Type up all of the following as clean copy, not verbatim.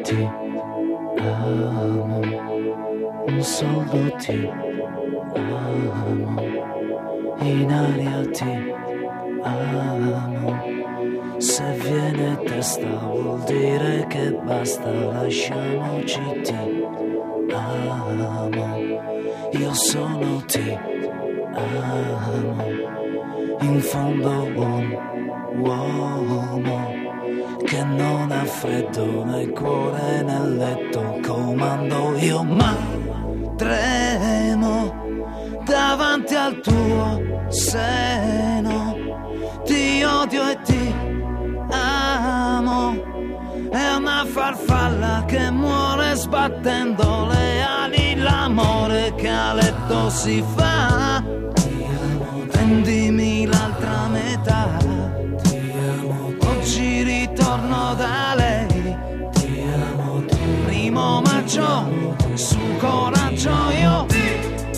ti amo, solo ti amo, in aria ti amo. Se viene testa vuol dire che basta, lasciamoci, ti amo, io sono ti amo, in fondo un uomo che non ha freddo nel cuore nel letto, comando io ma tremo davanti al tuo seno, ti odio e ti amo, è una farfalla che muore sbattendo le ali, l'amore che a letto si fa, prendimi l'altra metà, oggi ritorno da lei, primo maggio, su coraggio io ti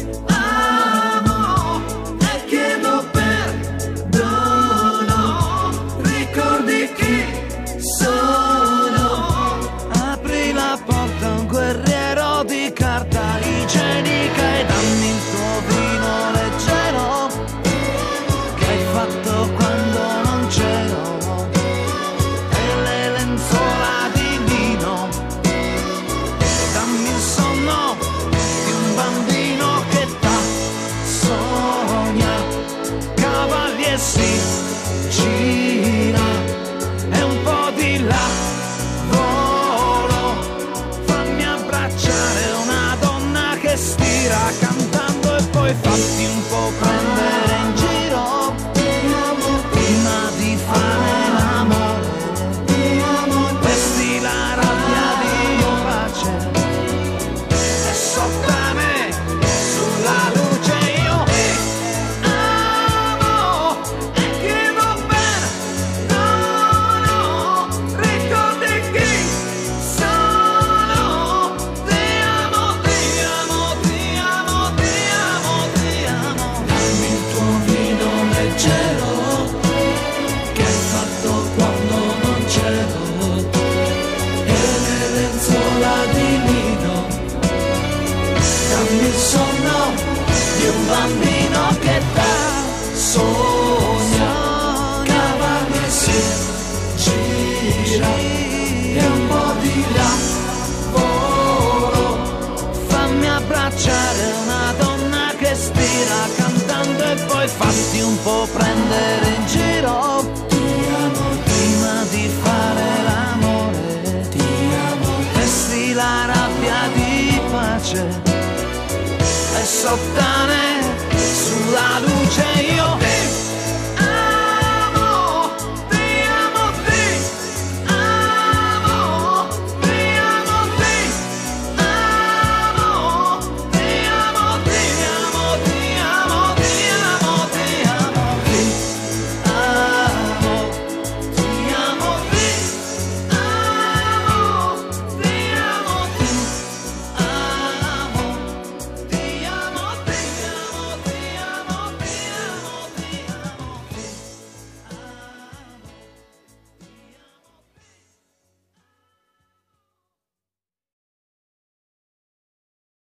amo e chiedo perdono, ricordi chi sono, apri la porta a un guerriero di carta igienica e dammi il tuo vino leggero che hai fatto quando non c'ero, e le lenzuola di lino, dammi il sonno di un bambino che t'ha sogna, cavalli e si gira e un po' di là volo, fammi abbracciare una donna che stira cantando e poi fatti un po' prendere in giro prima di fare l'amore, vesti la rabbia di pace e sottane sulla luce, io ti amo e chiedo perdono, ricordi chi sono, ti amo, ti amo, ti amo, ti amo, ti amo, dammi il tuo vino leggero che hai fatto quando non c'ero, e le lenzuola di lino, dammi il sonno di un bambino che t'ha sogna, cavalli e si gira e un po' di là volo, fammi abbracciare una donna che stira cantando e poi fatti un po' prendere in giro prima di fare l'amore, vesti la rabbia di pace e sottane sulla luce, io